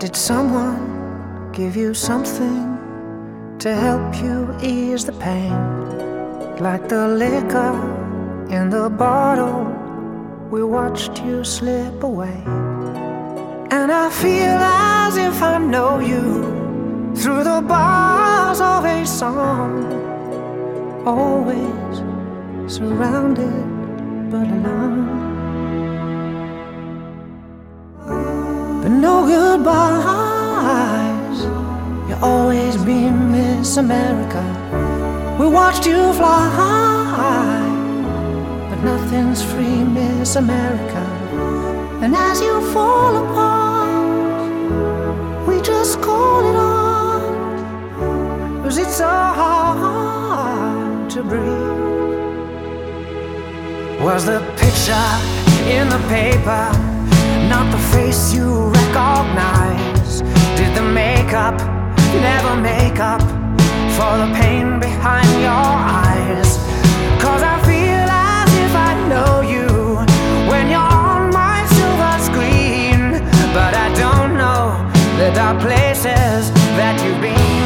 Did someone give you something to help you ease the pain? Like the liquor in the bottle, we watched you slip away. And I feel as if I know you through the bars of a song. Always surrounded but alone. But no goodbyes, you'll always be Miss America. We watched you fly, but nothing's free, Miss America. And as you fall apart, we just call it on, 'cause it's so hard to breathe. Was the picture in the paper not the face you recognize? Did the makeup never make up for the pain behind your eyes? 'Cause I feel as if I know you when you're on my silver screen, but I don't know the dark places that you've been.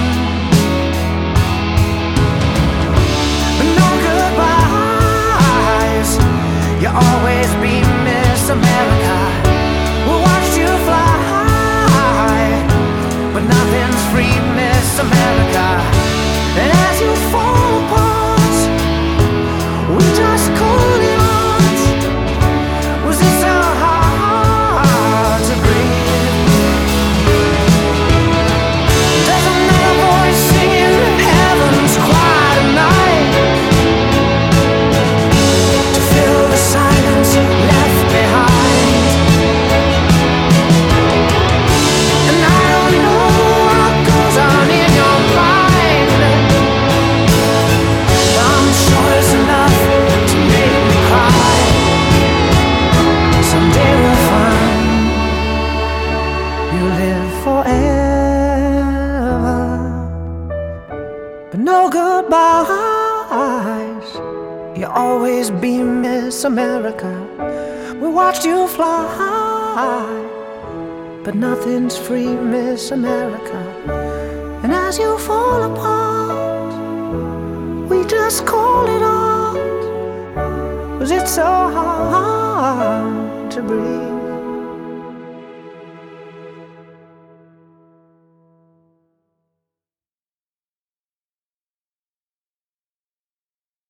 But no goodbyes, you'll always be Miss America. We watched you fly, but nothing's free, Miss America. And as you fall apart, we just call it on. Was it so hard to breathe? There's another voice singing heaven's choir tonight, to fill the silence left behind. And I don't know what goes on in your mind, but I'm sure it's enough to make me cry. Someday we'll find you live forever. But no goodbyes, you'll always be Miss America. We watched you fly, but nothing's free, Miss America. And as you fall apart, we just call it on, 'cause it's so hard to breathe.